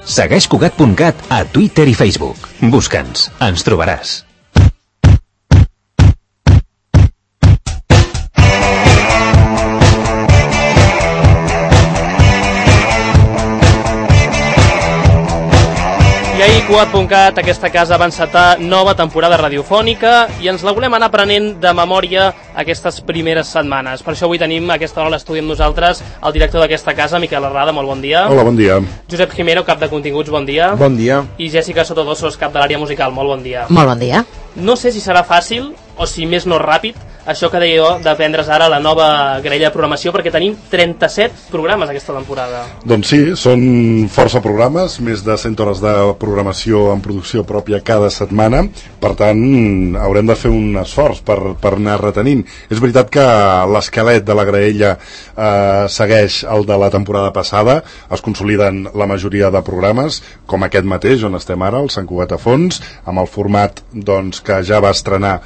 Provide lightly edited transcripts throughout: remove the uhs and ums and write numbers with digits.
Segueix Cugat.cat a Twitter i Facebook. Busca'ns, ens trobaràs. I ahir Cugat.cat, aquesta casa va encetar nova temporada radiofònica i ens la volem anar aprenent de memòria aquestes primeres setmanes. Per això avui tenim a aquesta hora a l'estudi amb nosaltres el director d'aquesta casa, Miquel Arrada, molt bon dia. Hola, bon dia. Josep Jimeno, cap de continguts, bon dia. Bon dia. I Jèssica Sotodossos, cap de l'àrea musical, molt bon dia. Molt bon dia. No sé si serà fàcil o si més no ràpid això que deia jo d'aprendre's ara la nova grella de programació, perquè tenim 37 programes aquesta temporada. Doncs sí, són força programes, més de 100 hores de programació en producció pròpia cada setmana, per tant haurem de fer un esforç per anar retenint. És veritat que l'esquelet de la graella segueix el de la temporada passada, es consoliden la majoria de programes, com aquest mateix on estem ara, el Sant Cugat a Fons, amb el format doncs, que ja va estrenar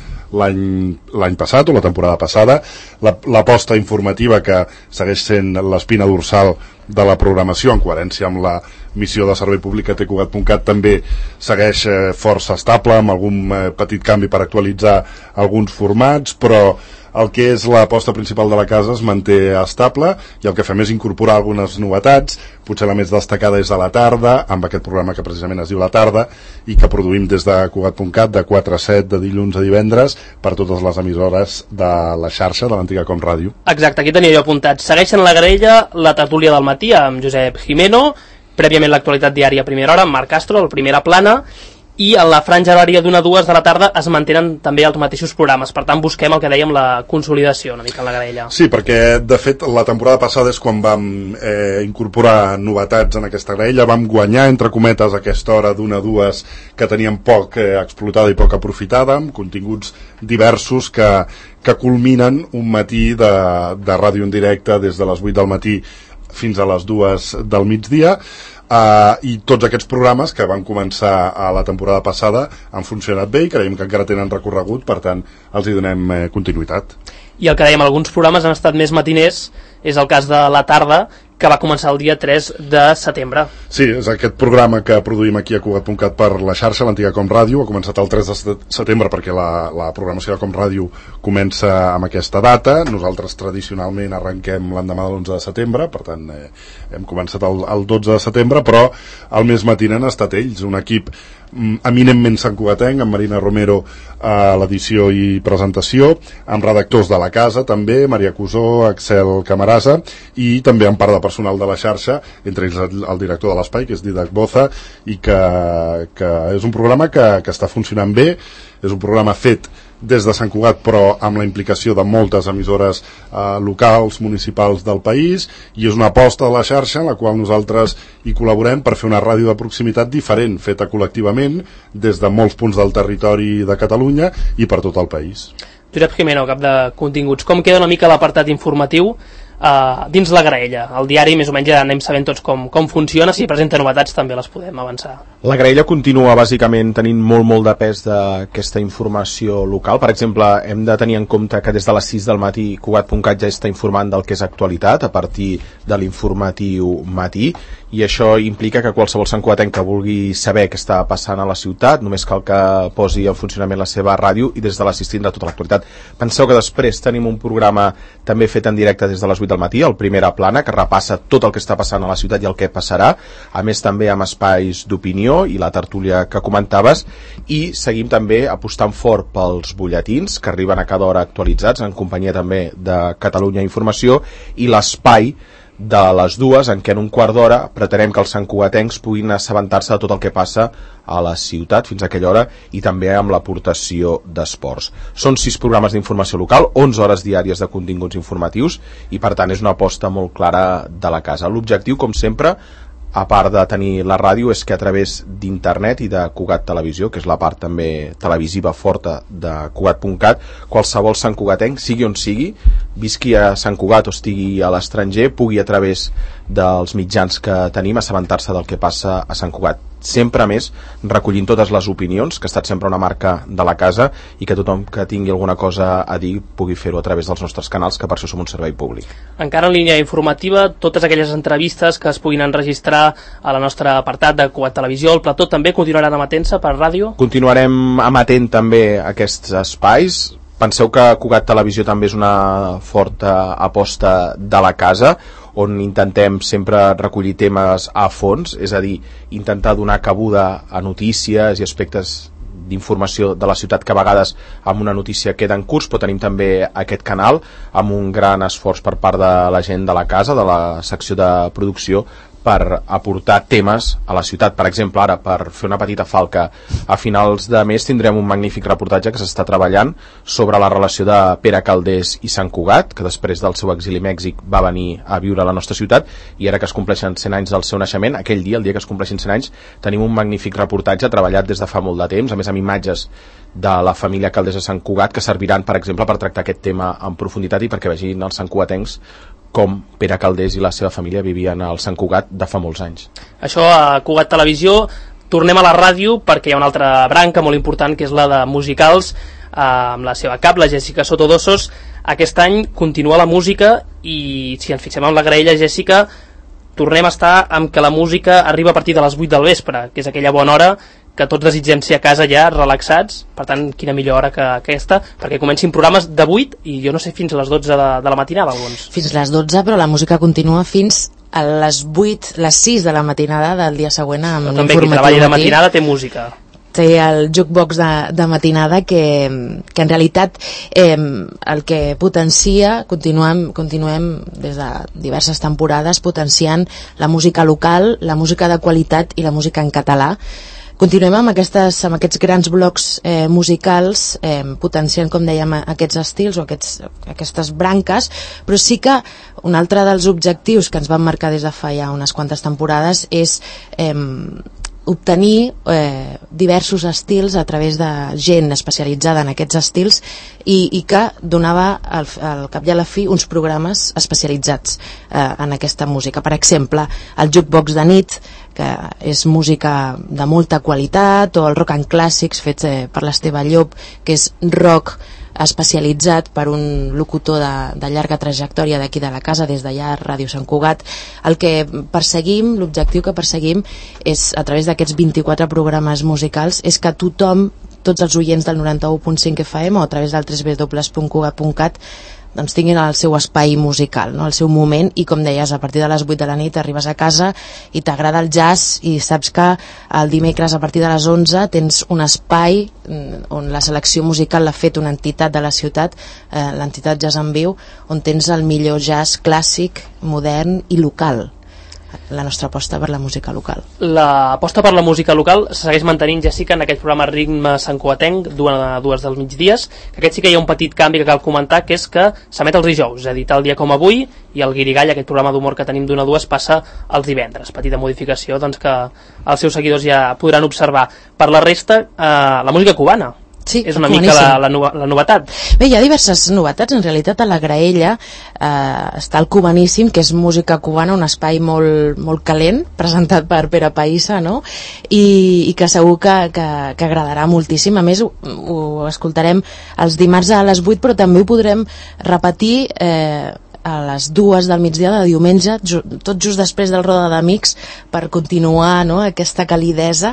l'any passat o la temporada passada, l'aposta informativa que segueix sent l'espina dorsal de la programació en coherència amb la missió de servei públic que té Cugat.cat també segueix força estable, amb algun petit canvi per actualitzar alguns formats, però el que és l'aposta principal de la casa es manté estable i el que fem és incorporar algunes novetats. Potser la més destacada és a la tarda, amb aquest programa que precisament es diu La Tarda i que produïm des de Cugat.cat de 4 a 7 de dilluns a divendres per totes les emissores de la xarxa de l'antiga Com Ràdio. Exacte, aquí tenia jo apuntat. Segueixen la graella la tertúlia del matí amb Josep Jimeno, prèviament l'actualitat diària a primera hora amb Marc Castro, el Primera Plana, i en la franja horària d'1 a 2 de la tarda es mantenen també els mateixos programes. Per tant, busquem el que dèiem, la consolidació una mica en la graella. Sí, perquè de fet la temporada passada és quan vam incorporar novetats en aquesta graella, vam guanyar entre cometes aquesta hora d'1 a 2 que teníem poc explotada i poc aprofitada, amb continguts diversos que culminen un matí de ràdio en directe des de les 8 del matí fins a les 2 del migdia. I tots aquests programes que van començar a la temporada passada han funcionat bé i creiem que encara tenen recorregut, per tant els hi donem continuïtat. I el que dèiem, alguns programes han estat més matiners, és el cas de La Tarda, que va començar el dia 3 de setembre. Sí, és aquest programa que produïm aquí a Cugat.cat per la xarxa, l'antiga Com Ràdio. Ha començat el 3 de setembre perquè la programació de Com Ràdio comença amb aquesta data. Nosaltres tradicionalment arrenquem l'endemà de l'11 de setembre, per tant hem començat el 12 de setembre, però el més matí han estat ells, un equip eminentment santcugatenc, amb Marina Romero a l'edició i presentació, amb redactors de la casa també, Maria Cusó, Axel Camarasa, i també amb part de personal de la xarxa, entre ells el director de l'espai, que és Didac Boza, i que és un programa que està funcionant bé. És un programa fet des de Sant Cugat, però amb la implicació de moltes emissores locals, municipals del país, i és una aposta de la xarxa en la qual nosaltres hi col·laborem per fer una ràdio de proximitat diferent, feta col·lectivament des de molts punts del territori de Catalunya i per tot el país. Josep Jimeno, cap de continguts, com queda una mica l'apartat informatiu dins la graella? El diari més o menys ja anem sabent tots com funciona, si presenta novetats també les podem avançar. La graella continua bàsicament tenint molt de pes d'aquesta informació local. Per exemple, hem de tenir en compte que des de les 6 del matí Cugat.cat ja està informant del que és actualitat a partir de l'informatiu matí, i això implica que qualsevol santcugatenc que vulgui saber què està passant a la ciutat només cal que posi en funcionament la seva ràdio i des de les 6 tindrà tota l'actualitat. Penseu que després tenim un programa també fet en directe des de les 8 del matí, el Primera Plana, que repassa tot el que està passant a la ciutat i el que passarà, a més també amb espais d'opinió i la tertúlia que comentaves, i seguim també apostant fort pels butlletins que arriben a cada hora actualitzats en companyia també de Catalunya Informació, i l'espai de les 2 en què en un quart d'hora pretenem que els santcugatencs puguin assabentar-se de tot el que passa a la ciutat fins a aquella hora, i també amb l'aportació d'esports. Són 6 programes d'informació local, 11 hores diàries de continguts informatius, i per tant és una aposta molt clara de la casa. L'objectiu, com sempre, a part de tenir la ràdio, és que a través d'internet i de Cugat Televisió, que és la part també televisiva forta de Cugat.cat, qualsevol santcugatenc, sigui on sigui, visqui a Sant Cugat o estigui a l'estranger, pugui a través dels mitjans que tenim, assabentar-se del que passa a Sant Cugat. Sempre més recollint totes les opinions, que ha estat sempre una marca de la casa, i que tothom que tingui alguna cosa a dir pugui fer-ho a través dels nostres canals, que per això som un servei públic. Encara en línia informativa, totes aquelles entrevistes que es puguin enregistrar a la nostra apartat de Cugat Televisió, el plató també continuaran emetent-se per ràdio? Continuarem emetent també aquests espais. Penseu que Cugat Televisió també és una forta aposta de la casa, on intentem sempre recollir temes a fons, és a dir, intentar donar cabuda a notícies i aspectes d'informació de la ciutat que a vegades amb una notícia queda en curs, però tenim també aquest canal amb un gran esforç per part de la gent de la casa, de la secció de producció, per aportar temes a la ciutat. Per exemple, ara, per fer una petita falca, a finals de mes tindrem un magnífic reportatge que s'està treballant sobre la relació de Pere Calders i Sant Cugat, que després del seu exili a Mèxic va venir a viure a la nostra ciutat, i ara que es compleixen 100 anys del seu naixement, aquell dia, el dia que es compleixin 100 anys, tenim un magnífic reportatge treballat des de fa molt de temps, a més amb imatges de la família Calders de Sant Cugat, que serviran, per exemple, per tractar aquest tema en profunditat i perquè vegin els santcugatencs com Pere Calders i la seva família vivien al Sant Cugat de fa molts anys. Això a Cugat Televisió. Tornem a la ràdio perquè hi ha una altra branca molt important, que és la de musicals, amb la seva cap, la Jessica Sotodossos. Aquest any continua la música i si ens fixem en la graella, Jessica, tornem a estar amb que la música arriba a partir de les 8 del vespre, que és aquella bona hora que tots desitgem ser a casa ja relaxats. Per tant, quina millor hora que aquesta, perquè comencin programes de 8 i jo no sé, fins a les 12 de la matinada alguns. Fins a les 12, però la música continua fins a les 8, les 6 de la matinada del dia següent amb l'informatiu. També qui treballa de matinada té música. Té el jukebox de matinada que en realitat el que potencia, continuem des de diverses temporades potenciant la música local, la música de qualitat i la música en català. Continuem amb aquests grans blocs musicals, potenciant, com dèiem, aquests estils o aquestes branques, però sí que un altre dels objectius que ens vam marcar des de fa ja unes quantes temporades és obtenir diversos estils a través de gent especialitzada en aquests estils i que donava al cap i a la fi uns programes especialitzats en aquesta música. Per exemple, el Jukebox de nit, que és música de molta qualitat, o el Rock and Clàssics fet per l'Esteve Llop, que és rock especialitzat per un locutor de llarga trajectòria d'aquí de la casa, des d'allà a Ràdio Sant Cugat. El que perseguim, l'objectiu que perseguim és, a través d'aquests 24 programes musicals, és que tothom, tots els oients del 91.5 FM o a través del www.cugat.cat, doncs tinguin el seu espai musical, no? El seu moment, i com deies, a partir de les 8 de la nit arribes a casa i t'agrada el jazz i saps que el dimecres a partir de les 11 tens un espai on la selecció musical l'ha fet una entitat de la ciutat, l'entitat Jazz en Viu, on tens el millor jazz clàssic, modern i local. La nostra aposta per la música local. L'aposta per la música local se segueix mantenint, Jessica, en aquest programa Ritme santcugatenc, dues dels migdies, que aquest sí que hi ha un petit canvi que cal comentar, que és que s'emet els dijous, és a dir, tal dia com avui, i el Guirigall, aquest programa d'humor que tenim d'1 a 2, passa els divendres. Petita modificació, doncs, que els seus seguidors ja podran observar. Per la resta, la música cubana. Sí, és una mica la novetat. Bé, hi ha diverses novetats. En realitat, a la graella està el Cubaníssim, que és música cubana, un espai molt, molt calent, presentat per Pere Païssa, no? I que segur que agradarà moltíssim. A més, ho escoltarem els dimarts a les 8, però també ho podrem repetir a les 2 del migdia de diumenge, tot just després del Roda d'Amics, per continuar, no?, aquesta calidesa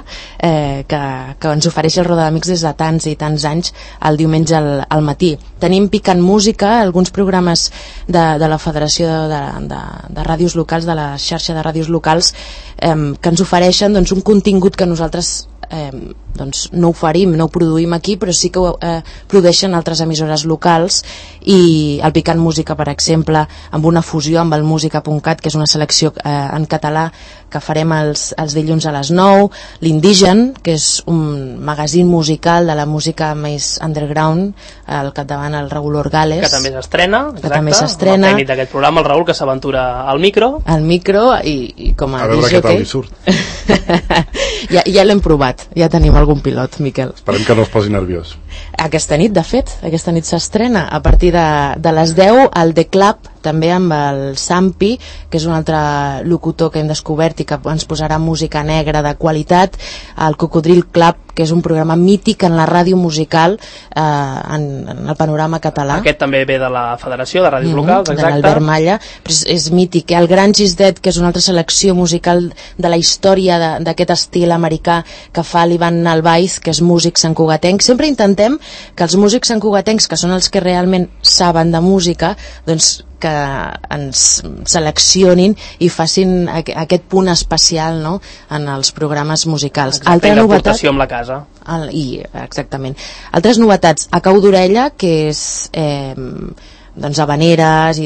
que ens ofereix el Roda d'Amics des de tants i tants anys, el diumenge al matí. Tenim Picant Música, alguns programes de la Federació de Ràdios Locals, de la xarxa de ràdios locals, que ens ofereixen, doncs, un contingut que nosaltres doncs no oferim, no ho produïm aquí, però sí que ho produeixen altres emissores locals, i el Picant Música, per exemple, amb una fusió amb el Música.cat, que és una selecció en català que farem els dilluns a les 9, l'Indígen, que és un magazín musical de la música més underground, al capdavant el Raül Orgales, que també s'estrena, el tècnic d'aquest programa, el Raül, que s'aventura al micro i com a veure què tal li surt. ja l'hem provat, ja tenim algun pilot, Miquel. Esperem que no es posi nerviós. Aquesta nit, de fet, aquesta nit s'estrena a partir de les 10 al The Club també amb el Sampi, que és un altre locutor que hem descobert i que ens posarà música negra de qualitat, el Cocodril Club, que és un programa mític en la ràdio musical en el panorama català. Aquest també ve de la Federació de Ràdios Locals, exacte. De l'Albert Malla, però és mític. El Gran Gisdet, que és una altra selecció musical de la història d'aquest estil americà que fa l'Ivan Albaiz, que és músic santcugatenc. Sempre intentem que els músics santcugatencs, que són els que realment saben de música, doncs que ens seleccionin i facin aquest punt especial, no?, en els programes musicals. Exacte, altra novetat amb la casa. Exactament. Altres novetats, a cau d'orella, que és doncs habaneres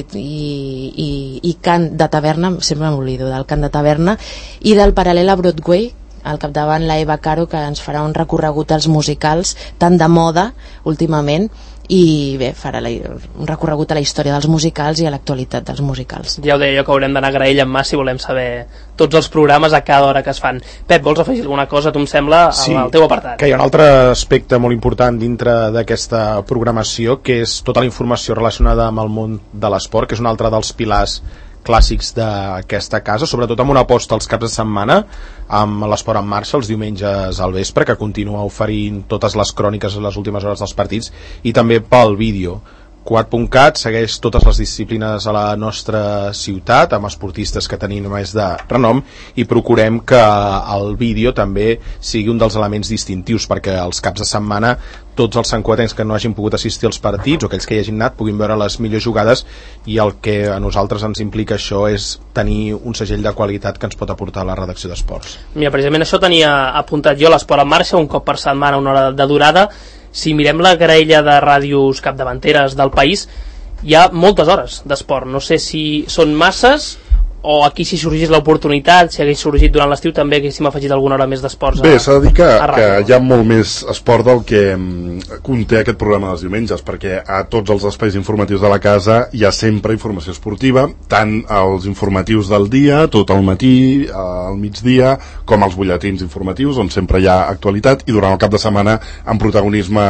i cant de taverna, sempre m'oblido del cant de taverna, i del Paral·lel a Broadway, al capdavant la Eva Caro, que ens farà un recorregut als musicals tan de moda últimament, i bé, farà un recorregut a la història dels musicals i a l'actualitat dels musicals. Ja ho deia jo, que haurem d'anar a Graella amb mà si volem saber tots els programes a cada hora que es fan. Pep, vols afegir alguna cosa, tu em sembla, al teu apartat? Que hi ha un altre aspecte molt important dintre d'aquesta programació, que és tota la informació relacionada amb el món de l'esport, que és un altre dels pilars clàssics d'aquesta casa, sobretot amb una aposta als caps de setmana amb l'Esport en Marxa els diumenges al vespre, que continua oferint totes les cròniques a les últimes hores dels partits, i també pel vídeo. Cugat.cat segueix totes les disciplines a la nostra ciutat amb esportistes que tenim més de renom, i procurem que el vídeo també sigui un dels elements distintius, perquè els caps de setmana tots els santcugatencs que no hagin pogut assistir als partits o aquells que hi hagin anat puguin veure les millors jugades, i el que a nosaltres ens implica això és tenir un segell de qualitat que ens pot aportar la redacció d'esports. Mira, precisament això tenia apuntat jo, l'Esport en Marxa, un cop per setmana, una hora de durada. Si mirem la graella de ràdios capdavanteres del país, hi ha moltes hores d'esport. No sé si són masses o aquí, si sorgís l'oportunitat, si hagués sorgit durant l'estiu, també haguéssim afegit alguna hora més d'esports. Bé, s'ha de dir que hi ha molt més esport del que conté aquest programa dels diumenges, perquè a tots els espais informatius de la casa hi ha sempre informació esportiva, tant els informatius del dia, tot el matí, al migdia, com els butlletins informatius, on sempre hi ha actualitat, i durant el cap de setmana amb protagonisme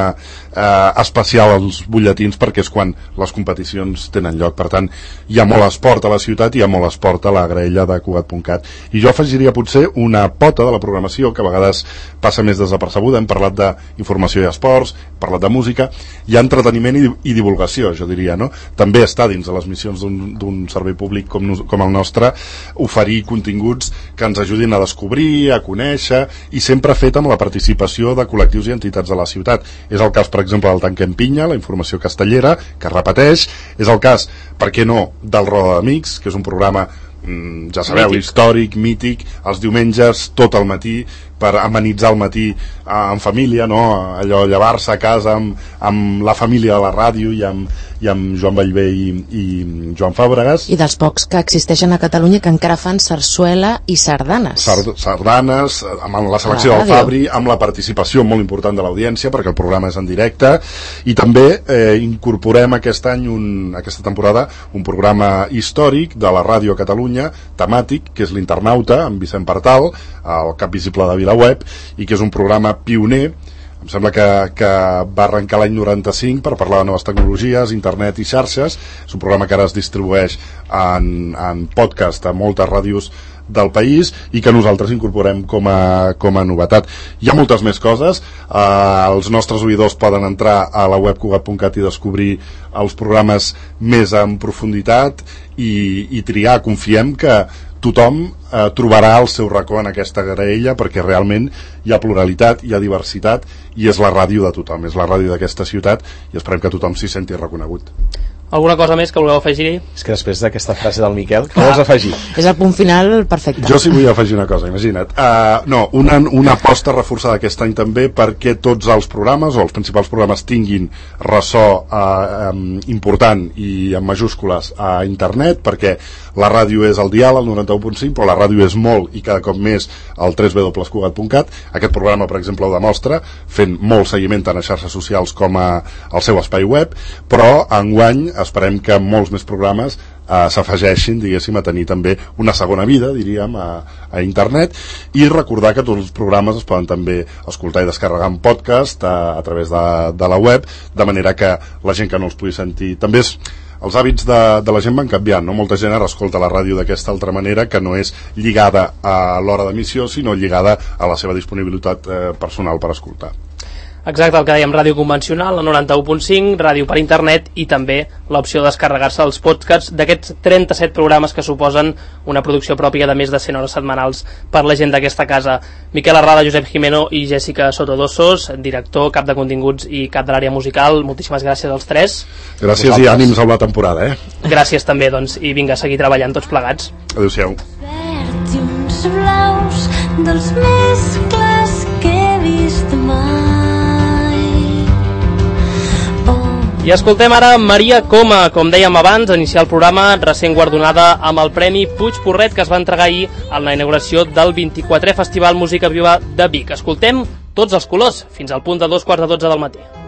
especial als butlletins, perquè és quan les competicions tenen lloc. Per tant, hi ha molt esport a la ciutat i hi ha molt esport a la graella de Cugat.cat. I jo afegiria potser una pota de la programació que a vegades passa més desapercebuda. Hem parlat d'informació i esports, parlat de música, hi ha entreteniment i divulgació, jo diria, no? També està dins de les missions d'un servei públic com el nostre oferir continguts que ens ajudin a descobrir, a conèixer, i sempre fet amb la participació de col·lectius i entitats de la ciutat. És el cas, per exemple, del Tanquem Pinya, la informació castellera, que es repeteix. És el cas, per què no, del Roda d'Amics, que és un programa, ja sabeu, històric, mític, els diumenges tot el matí, per amenitzar el matí en família, no? Allò, llevar-se a casa amb la família de la ràdio i amb Joan Ballbé i Joan Fàbregas. I dels pocs que existeixen a Catalunya que encara fan sarsuela i sardanes. Sardanes, amb la selecció del Fabri, amb la participació molt important de l'audiència, perquè el programa és en directe, i també incorporem aquest any, aquesta temporada, un programa històric de la ràdio a Catalunya, temàtic, que és l'Internauta, amb Vicent Partal, el cap visible de VilaWeb, i que és un programa pioner. Em sembla que va arrencar l'any 95 per parlar de noves tecnologies, internet i xarxes. És un programa que ara es distribueix en podcast a moltes ràdios del país i que nosaltres incorporem com a novetat. Hi ha moltes més coses. Els nostres oïdors poden entrar a la web cugat.cat i descobrir els programes més en profunditat i triar. Confiem que tothom trobarà el seu racó en aquesta graella, perquè realment hi ha pluralitat, hi ha diversitat, i és la ràdio de tothom, és la ràdio d'aquesta ciutat, i esperem que tothom s'hi senti reconegut. Alguna cosa més que vulgueu afegir-hi? És que després d'aquesta frase del Miquel, què vols afegir? És el punt final perfecte. Jo sí vull afegir una cosa, imagina't. Una aposta reforçada aquest any també perquè tots els programes, o els principals programes, tinguin ressò important i en majúscules a internet, perquè la ràdio és el dial, el 91.5, però la ràdio és molt i cada cop més el www.cugat.cat. Aquest programa, per exemple, ho demostra, fent molt seguiment tant a xarxes socials com al seu espai web, però enguany esperem que molts més programes s'afegeixin, diguéssim, a tenir també una segona vida, diríem, a internet, i recordar que tots els programes es poden també escoltar i descarregar en podcast a través de la web, de manera que la gent que no els pugui sentir també els hàbits de la gent van canviant, no? Molta gent ara escolta la ràdio d'aquesta altra manera, que no és lligada a l'hora d'emissió, sinó lligada a la seva disponibilitat personal per escoltar. Exacte, el que dèiem, ràdio convencional, la 91.5, ràdio per internet i també l'opció de descarregar-se els podcasts d'aquests 37 programes que suposen una producció pròpia de més de 100 hores setmanals per la gent d'aquesta casa. Miquel Arrada, Josep Jimeno i Jessica Sotodossos, director, cap de continguts i cap de l'àrea musical, moltíssimes gràcies als tres. Gràcies i ànims a la temporada, Gràcies també, doncs, i vinga, a seguir treballant tots plegats. Adéu-siau. Verds i uns blaus dels més clars que he vist mai. I escoltem ara Maria Coma, com dèiem abans, a iniciar el programa, recent guardonada amb el Premi Puig Porret que es va entregar ahir a la inauguració del 24è Festival Música Viva de Vic. Escoltem Tots els colors, fins al punt de 2:45 del matí.